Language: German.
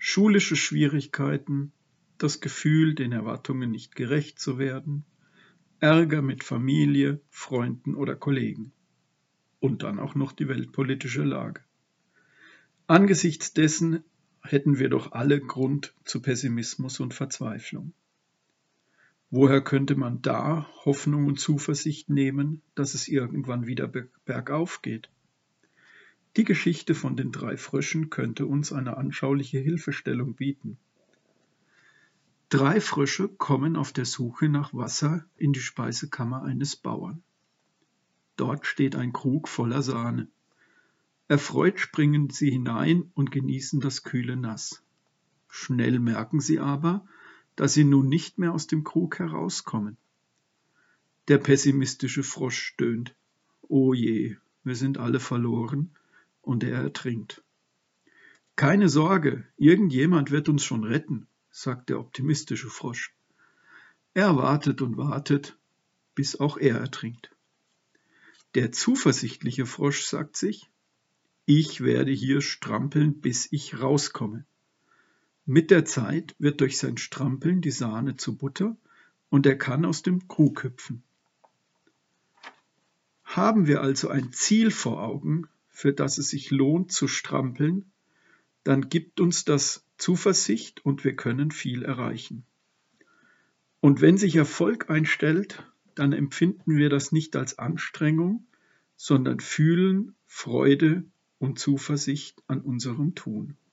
schulische Schwierigkeiten, das Gefühl, den Erwartungen nicht gerecht zu werden, Ärger mit Familie, Freunden oder Kollegen. Und dann auch noch die weltpolitische Lage. Angesichts dessen hätten wir doch alle Grund zu Pessimismus und Verzweiflung. Woher könnte man da Hoffnung und Zuversicht nehmen, dass es irgendwann wieder bergauf geht? Die Geschichte von den 3 Fröschen könnte uns eine anschauliche Hilfestellung bieten. 3 Frösche kommen auf der Suche nach Wasser in die Speisekammer eines Bauern. Dort steht ein Krug voller Sahne. Erfreut springen sie hinein und genießen das kühle Nass. Schnell merken sie aber, dass sie nun nicht mehr aus dem Krug herauskommen. Der pessimistische Frosch stöhnt: „O je, wir sind alle verloren“, und er ertrinkt. „Keine Sorge, irgendjemand wird uns schon retten“, sagt der optimistische Frosch. Er wartet und wartet, bis auch er ertrinkt. Der zuversichtliche Frosch sagt sich: „Ich werde hier strampeln, bis ich rauskomme.“ Mit der Zeit wird durch sein Strampeln die Sahne zu Butter und er kann aus dem Krug hüpfen. Haben wir also ein Ziel vor Augen, für das es sich lohnt zu strampeln, dann gibt uns das Zuversicht und wir können viel erreichen. Und wenn sich Erfolg einstellt, dann empfinden wir das nicht als Anstrengung, sondern fühlen Freude und Zuversicht an unserem Tun.